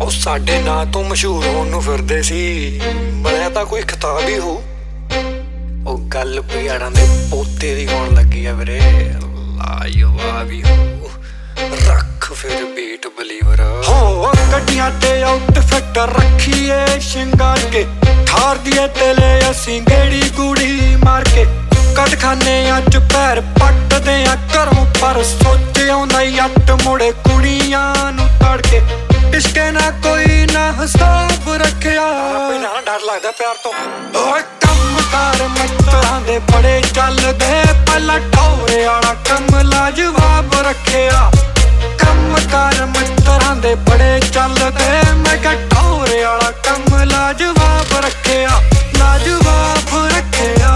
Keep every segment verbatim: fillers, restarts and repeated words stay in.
ਉਹ ਸਾਡੇ ਨਾਂ ਤੋਂ ਮਸ਼ਹੂਰ ਹੋਣ ਨੂੰ ਫਿਰਦੇ ਸੀ, ਬਣਿਆ ਤਾਂ ਕੋਈ ਖਿਤਾਬ ਹੀ ਹੋ। ਉਹ ਗੱਲ ਪਿਆਰਾਂ ਦੇ ਪੋਤੇ ਦੀ ਹੋਣ ਲੱਗੀ ਆ ਵੀਰੇ, ਲਾਜਵਾਬ ਹੀ ਹੋ। ਰੱਖ ਫਿਰ ਬੀਟ ਬਲੀਵਰ ਹੋ, ਗੱਡੀਆਂ ਤੇ ਆਊਟਫਿਟ ਰੱਖੀਏ ਸ਼ਿੰਗਾਰ ਕੇ, ਠਾਰ ਦੀਏ ਤੇਲੇ ਅਸੀਂ ਗੇੜੀ ਗੂੜੀ ਮਾਰ ਕੇ, ਕੱਟ ਖਾਨੇ ਅੱਜ ਪੈਰ ਪੱਟਦੇ ਆ ਘਰੋਂ ਪਰ ਸੋਚ ਆਉਂਦਾ ਅੱਟ ਮੁੜੇ ਕੁੜੀਆਂ ਨੂੰ ਤੜ ਕੇ। ਇਸ਼ਕੇ ਨਾ ਕੋਈ ਨਾ ਹਿਸਾਬ ਰੱਖਿਆ, ਪਹਿਲਾਂ ਡਰ ਲੱਗਦਾ ਪਿਆਰ ਤੋਂ। ਓਏ ਕੰਮ ਕਾਰ ਮਿੱਤਰਾਂ ਦੇ ਬੜੇ ਚੱਲਦੇ, ਪਹਿਲਾਂ ਟੋਰੇ ਵਾਲਾ ਕੰਮ ਲਾਜਵਾਬ ਰੱਖਿਆ। ਕੰਮ ਕਾਰ ਮਿੱਤਰਾਂ ਦੇ ਬੜੇ ਚੱਲਦੇ, ਮੈਂ ਕਿਹਾ ਟੋਰੇ ਵਾਲਾ ਕੰਮ ਲਾਜਵਾਬ ਰੱਖਿਆ, ਲਾਜਵਾਬ ਰੱਖਿਆ।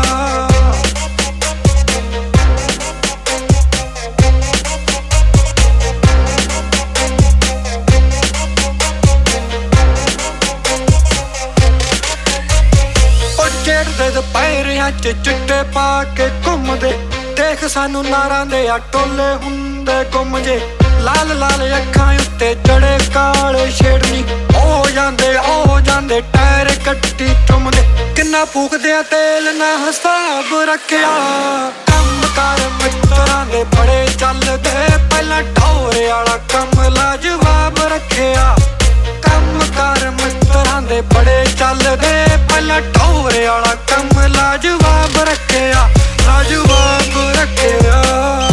ਚਿੜਦੇ ਦੁਪਹਿਰਿਆਂ ਚ ਚਿੱਟੇ ਪਾ ਕੇ ਘੁੰਮਦੇ, ਦੇਖ ਸਾਨੂੰ ਨਾਰਾਂ ਦੇ ਆ ਟੋਲੇ ਹੁੰਦੇ ਗੁੰਮ ਜੇ। ਲਾਲ ਲਾਲ ਅੱਖਾਂ ਉੱਤੇ ਚੜੇ ਕਾਲੇ ਛੇੜਨੀ, ਹੋ ਜਾਂਦੇ ਹੋ ਜਾਂਦੇ ਟਾਇਰ ਕੱਟੀ ਚੁੰਮਦੇ। ਕਿੰਨਾ ਫੂਕਦੇ ਆ ਤੇਲ ਨਾ ਹਿਸਾਬ ਰੱਖਿਆ। ਕੰਮ ਕਾਰ ਮਿੱਤਰਾਂ ਦੇ ਬੜੇ ਚੱਲਦੇ, ਪਹਿਲਾਂ ਟੋਰੇ ਵਾਲਾ ਕੰਮ ਲਾਜਵਾਬ ਰੱਖਿਆ। ਕੰਮ ਕਾਰ ਮਿੱਤਰਾਂ ਦੇ ਬੜੇ ਚੱਲਦੇ, ਪਹਿਲਾਂ ਟੋਰੇ ਵਾਲਾ ਕੰਮ ਲਾਜਵਾਬ ਰੱਖਿਆ, ਲਾਜਵਾਬ ਰੱਖਿਆ।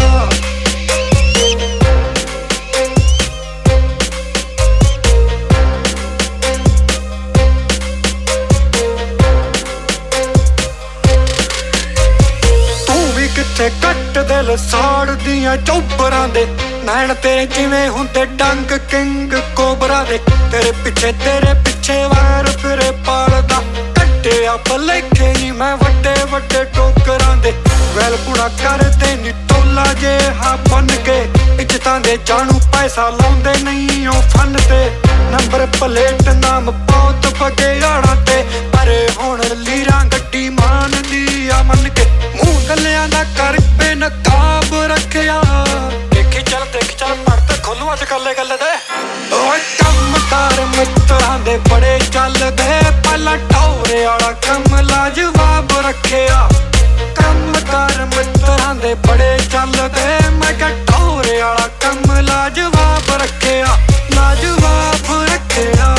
ਤੂੰ ਵੀ ਕਿੱਥੇ ਕੱਟ ਦਿਲ ਸਾੜਦੀਆਂ ਚੌਪਰਾਂ ਦੇ, ਨੈਣ ਤੇਰੇ ਜਿਵੇਂ ਹੁੰਦੇ ਡੰਗ ਕਿੰਗ ਕੋਬਰਾ ਦੇ। ਤੇਰੇ ਪਿੱਛੇ ਤੇਰੇ ਪਿੱਛੇ ਵਾਰ ਫਿਰੇ ਪਾਲਦਾ, ਕੱਟਿਆ ਭਲੇਖੇ ਨੀ ਮੈਂ ਵੱਡੇ ਵੱਡੇ ਟੋਕਰਾਂ ਦੇ। ਵੈਲ ਪੁਣਾ ਕਰਦੇ ਨੀ ਟੋਲਾ ਜਿਹਾ ਬਣ ਕੇ, ਇੱਜ਼ਤਾਂ ਦੇ ਜਾਣੂ ਪੈਸਾ ਲਾਉਂਦੇ ਨਹੀਂ ਉਹ ਫਨ ਤੇ। ਨੰਬਰ ਪਲੇਟ ਨਾਮ ਬਹੁਤ ਬਗਿਆੜਾਂ ਤੇ, ਪਰ ਹੁਣ ਲੀਰਾਂ ਗੱਡੀ ਮਾਨਦੀ ਆ ਮੰਨ ਕੇ। ਮੂੰਹ ਗੱਲਿਆਂ ਦਾ ਕਰ ਬੇਨਕਾਬ ਰੱਖਿਆ, ਦੇਖੀ ਚੱਲ ਦੇਖੀ ਚੱਲ ਪੜ੍ਹਤੇ ਖੋਲੂ ਅੱਜ ਕੱਲੇ ਗੱਲੇ ਦੇ। ਓਏ ਕੰਮ ਕਾਰ ਮਿੱਤਰਾਂ ਦੇ ਬੜੇ ਚੱਲਦੇ, ਪਹਿਲਾਂ ਟੋਰੇ ਵਾਲਾ ਕੰਮ ਲਾਜਵਾਬ ਰੱਖਿਆ। ਕੰਮ ਕਾਰ ਮਿੱਤਰਾਂ ਦੇ ਬੜੇ ਚੱਲਦੇ, ਮੈਂ ਕਿਹਾ ਟੋਰੇ ਵਾਲਾ ਕੰਮ ਲਾਜਵਾਬ ਰੱਖਿਆ, ਲਾਜਵਾਬ ਰੱਖਿਆ।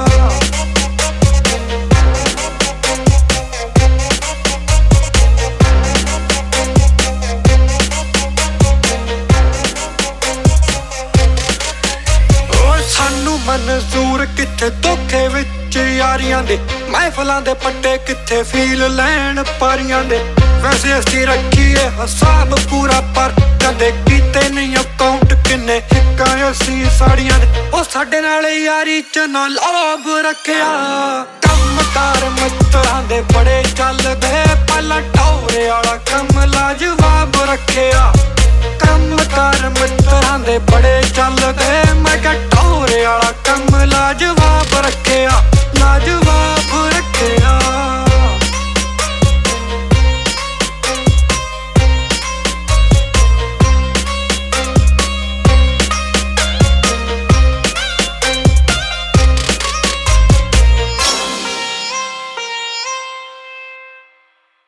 ਸਾਨੂੰ ਮਨਜ਼ੂਰ ਕਿੱਥੇ ਧੋਖੇ ਵਿੱਚ ਯਾਰੀਆਂ ਦੇ, ਮਹਿਫਲਾਂ ਦੇ ਪੱਟੇ ਕਿੱਥੇ ਫੀਲ ਲੈਣ ਪਾਰੀਆਂ ਦੇ। ਵੈਸੇ ਅਸੀਂ ਰੱਖੀਏ ਹਿਸਾਬ ਪੂਰਾ, ਪਰ ਕਦੇ ਕੀਤੇ ਨਹੀਂ ਅਕਾਊਂਟ ਕਿੰਨੇ ਹਿੱਕਾਂ ਅਸੀਂ ਸਾੜੀਆਂ ਦੇ। ਉਹ ਸਾਡੇ ਨਾਲ ਯਾਰੀ ਚ ਨਾ ਲਾਭ ਰੱਖਿਆ। ਕੰਮ ਕਾਰ ਮਿੱਤਰਾਂ ਦੇ ਬੜੇ ਚੱਲਦੇ, ਪਹਿਲਾਂ ਟੋਰੇ ਵਾਲਾ ਕੰਮ ਲਾਜਵਾਬ ਰੱਖਿਆ।